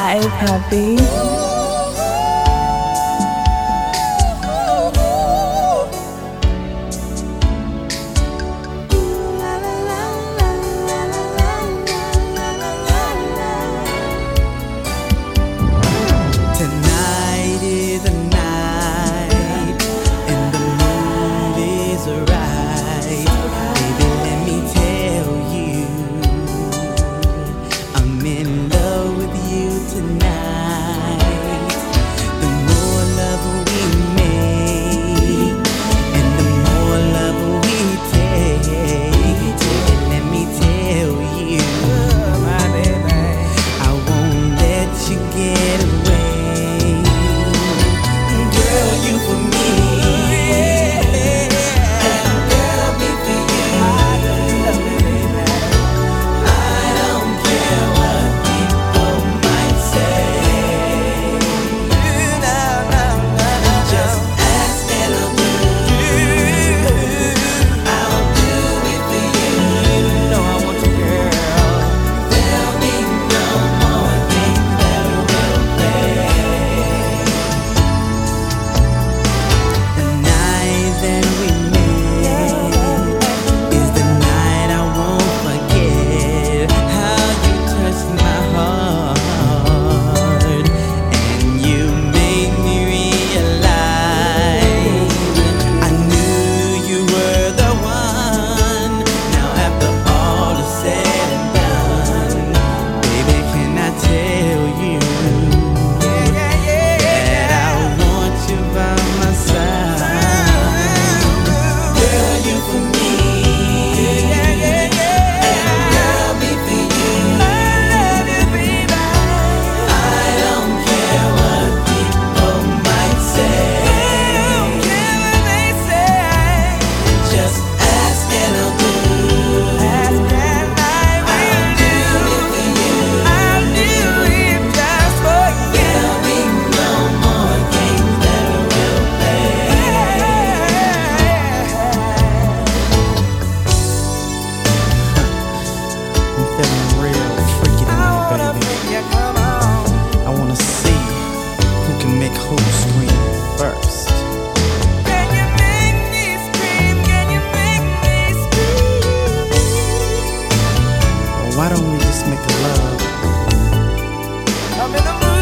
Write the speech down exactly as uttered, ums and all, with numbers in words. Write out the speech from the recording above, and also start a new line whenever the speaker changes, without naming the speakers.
Hi, puppy.
Tonight is the night, and the mood is right. Baby, let me tell you, I'm in love with you tonight. The more love we make, and the more love we take, let me tell you, my baby, I won't let you get away. Who scream first?
Can you make me scream? Can you make me scream?
Well, why don't we just make love?
I'm in the mood.